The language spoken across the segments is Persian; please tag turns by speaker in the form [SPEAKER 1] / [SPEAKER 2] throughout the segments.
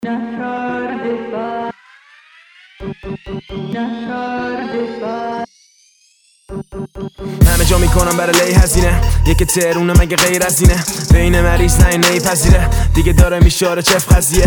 [SPEAKER 1] همه جا میکنم برای لی هزینه یک ترونه مگه غیر از اینه بین مریض نه نیپذیره دیگه داره میشاره چف قضیه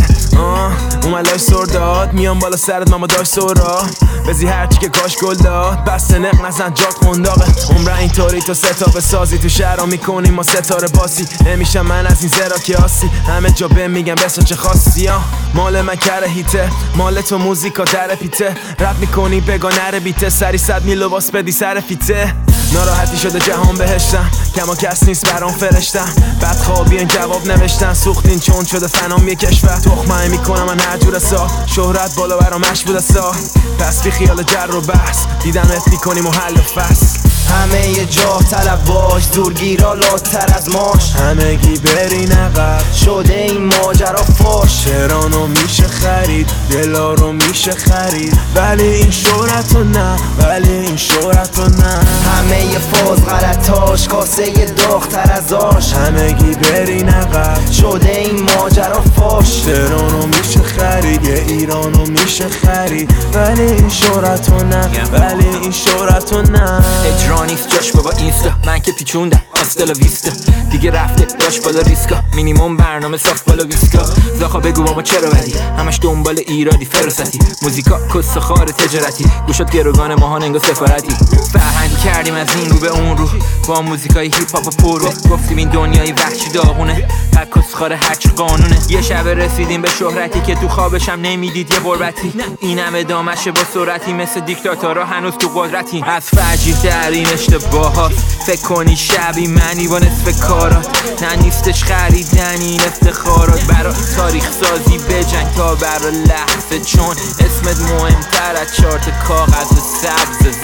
[SPEAKER 1] اوملای سرداد میام بالا سرت ماما داشت سورا بزی هرچی که کاش گل داد بس نق نزن جا قنداقه عمره اینطوری تو ستاره سازی تو شهرها میکنیم ما ستاره باسی نمیشم من از این زرا که آسی همه جا بهم میگم بسا چه خاصی مال من کره هیته مال تو موزیکا در پیته رپ میکنی بگا نره بیته سری 100 میل لباس بدی سر فیته ناراحتی شده جهان بهشتم کما کس نیست برام فرشتم بدخوابی جواب نوشتن سوختین چون شده فنام یه کشور تخمه میکنم من هر جور سا شهرت بالا برام مش بوده سا پس بی خیال جر و بحث دیدنت میکنیم و حل و فصل
[SPEAKER 2] همه یه جا طلب باش دورگیرا لاتر از ماش
[SPEAKER 1] همگی برین عقب
[SPEAKER 2] شده این ماجرا فاش
[SPEAKER 1] تهرانو میشه خرید دلا رو میشه خرید ولی این شهرتو نه ولی این شهرتو نه
[SPEAKER 2] همه یه فاز غلطاش کاسه یه داغ‌تر از آش
[SPEAKER 1] همگی برین عقب
[SPEAKER 2] شده این ماجرا فاش
[SPEAKER 1] تهرانو میشه خرید یه ایرانو میشه خرید ولی این شهرتو نه ولی این شهرتو نه
[SPEAKER 3] اجرانیست جاش بابا اینستا من که پیچوندم آستالا ویستا دیگه رفته داش بالا ریسکا مینیمم برنامه صاف بالا ویسکا زاخا بگو بابا چرا بدی همش دنبال ایرادی فراستی موزیکا کس خار تجارتی گوشات گروگان ماهان انگا سفارتی فرهنگی کردیم از این رو به اون رو با موزیکای هیپ هاپ پرو گفتیم این دنیای وحشی داغونه بعد کس خار هرچی قانونه یه شب رسیدیم به شهرتی که تو خوابشم نمیدید یه غربتی این همه دامشه با سرعتی مثل دیکتاتورها هنوز تو قدرتی از فجیح در این اشتباهات فکر کنی شبی منی با نصف کارات نه نیستش خریدن این افتخارات برا تاریخ سازی بجنگ تا برا لحظه چون اسمت مهمتر از چارت کاغذ سبز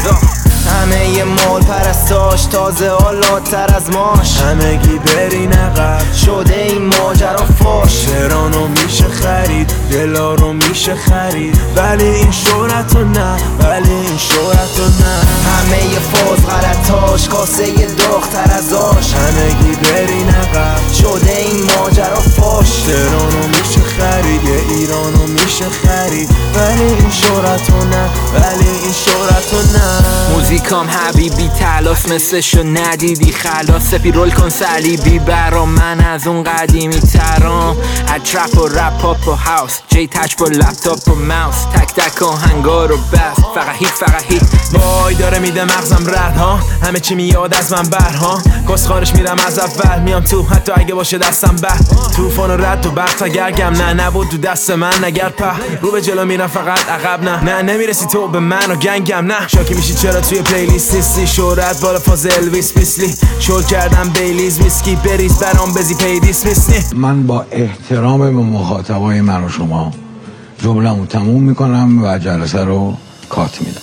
[SPEAKER 2] همه یه مال پرستاش تازه حالاتر از ماش
[SPEAKER 1] همگی برین عقب
[SPEAKER 2] شده این ماجرا فاش
[SPEAKER 1] تهرانو میشه خرید دلا رو میشه خرید ولی این شهرتو نه ولی این شهرتو نه
[SPEAKER 2] همه یه فاز غلطاش کاسه یه داغ‌تر از آش
[SPEAKER 1] همگی برین عقب
[SPEAKER 2] شده این ماجرا فاش
[SPEAKER 1] تهرانو میشه خرید یه ایرانو میشه خرید ولی این شهرتو نه ولی این شهرتو نه
[SPEAKER 3] موزیکام حبیبی تلاس مثلشو ندیدی خلاص سپی رول کن صلیبی برا من از اون قدیمی ترام اطرف و رپ هاپ و هاوس جی تچ با لپتاپ و ماوس تک تک آهنگار و بس فقط هیت
[SPEAKER 1] وای داره میده مغزم رد ها همه چی میاد از من بر ها کسخارش میرم از اول میام تو حتی اگه باشه دستم بد طوفان و رد و برق تا گرگم نه نبود تو دست من نگر په رو به جلو میرم فقط عقب نه نمیرسی تو به من و گنگم نه شاکی میشی چرا توی پلیلیست نیستی شهرت بالا فاز الویس بیسلی شل کردم بیلیز ویسکی بریز برام بزی پیدیس میسنی
[SPEAKER 4] من با احترام به مخاطبای من و شما جمله‌مو تموم میکنم و جلسه رو کات میدم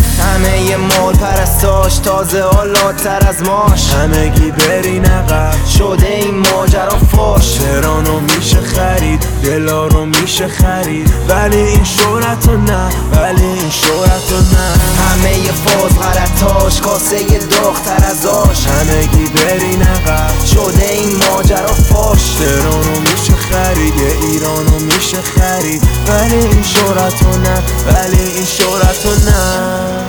[SPEAKER 2] همه یه مال پرستاش تازه حالاتر از ماش
[SPEAKER 1] همگی برین عقب
[SPEAKER 2] شده این ماجرا فاش
[SPEAKER 1] تهرانو میشه خرید دلا رو میشه خرید ولی این شهرتو نه ولی این شهرتو نه
[SPEAKER 2] همه یه فاز غلطاش کاسه یه داغ‌تر از آش
[SPEAKER 1] همگی برین عقب
[SPEAKER 2] شده این ماجرا فاش
[SPEAKER 1] تهرانو میشه خرید یه ایرانو میشه خرید ولی این شهرتو نه ولی این شهرتو نه